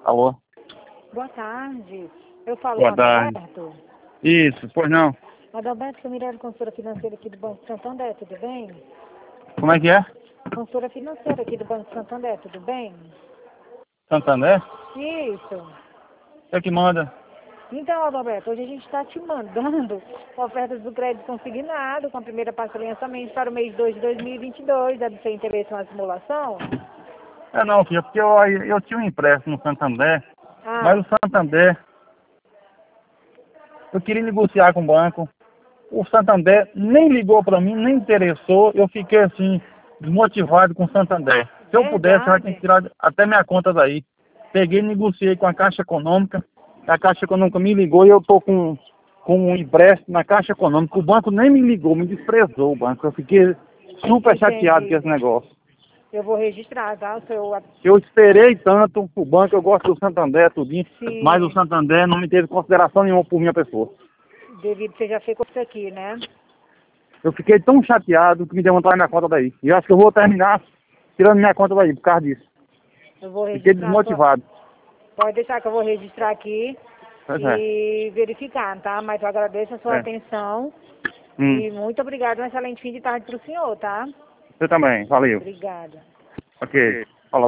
Alô? Boa tarde. Eu falo Boa com tarde. Adalberto. Isso, pois não. Adalberto, sou Mirella, consultora financeira aqui do Banco Santander, tudo bem? Como é que é? Consultora financeira aqui do Banco Santander, tudo bem? Santander? Isso. É que manda. Então, Adalberto, hoje a gente está te mandando ofertas do crédito consignado com a primeira parcela em lançamento para o mês 2 de 2022. Deve ser interesse na simulação? É não, filha, porque eu tinha um empréstimo no Santander, mas Ah, o Santander, eu queria negociar com o banco. O Santander nem ligou para mim, nem interessou. Eu fiquei assim, desmotivado com o Santander. Se eu pudesse, eu já tinha verdade. tirado até minha conta daí. Peguei e negociei com a Caixa Econômica. A Caixa Econômica me ligou e eu tô com um empréstimo na Caixa Econômica. O banco nem me ligou, me desprezou o banco. Eu fiquei super chateado com Entendi. esse negócio. Eu vou registrar, tá? O seu... Eu esperei tanto o banco, eu gosto do Santander, tudinho, mas o Se Santander não me teve consideração nenhuma por minha pessoa. devido você já ficou isso aqui, né? Eu fiquei tão chateado que me deu vontade minha conta daí. E eu acho que eu vou terminar tirando minha conta daí por causa disso. Eu vou Fiquei registrar a sua... desmotivado. Pode deixar que eu vou registrar aqui Pois é. e verificar, tá? Mas eu agradeço a sua É. atenção Hum. e muito obrigada. Um excelente fim de tarde para o senhor, tá? Você também, valeu. Obrigada. Ok.